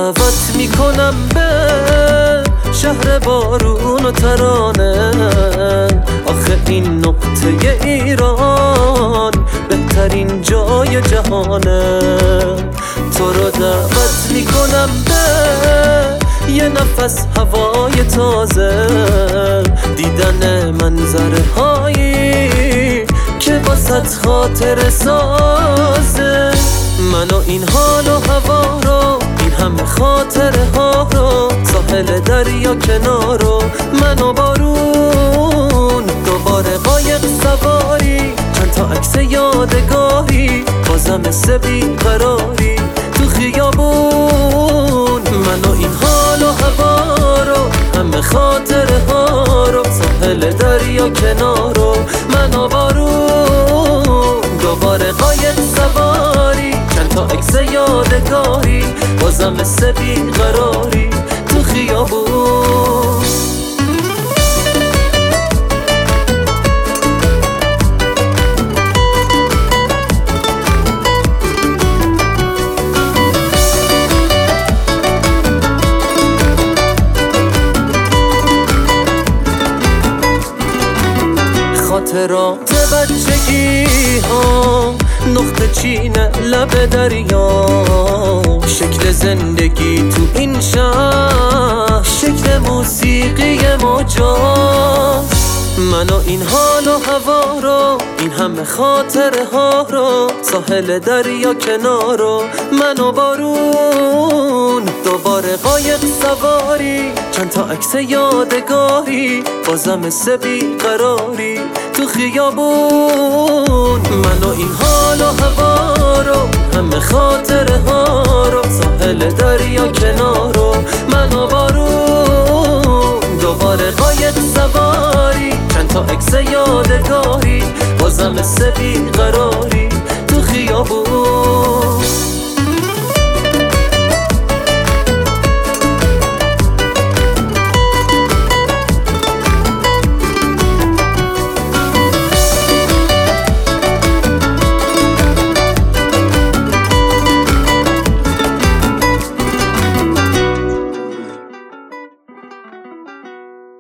دعوت میکنم به شهر بارون و ترانه. آخه این نقطه ایران بهترین جای جهانه. تو رو دعوت میکنم به یه نفس هوای تازه، دیدن منظره هایی که باست خاطر سازه. من و این حال و هوا رو، این همه خاطره ها رو، ساحل دریا کنارو، من و بارون، دوباره قایق سواری، چند تا عکس یادگاری، بازم مثل بیقراری تو خیابون. من و این حال و هوا رو، همه خاطره ها رو، ساحل دریا کنارو، من و بارون، دوباره قایق سواری، چند تا عکس یادگاری، بازم مثل بیقراری تو خیابون. خاطرات بچگی ها، نقطه چین لب دریا، شکل زندگی تو این شهر، شکل موسیقی مجاز. من و این حال و هوا رو، این همه خاطره ها رو، ساحل دریا کنارو، من و بارون، دوباره قایق سواری، چند تا عکس یادگاری، بازم مثل بیقراری تو خیابون. من و این حال و هوا رو، همه خاطره ها رو، ساحل دریا کنارو، من و بارون، دوباره قایق سواری، چند تا عکس یادگاری، بازم مثل بیقراری تو خیابون.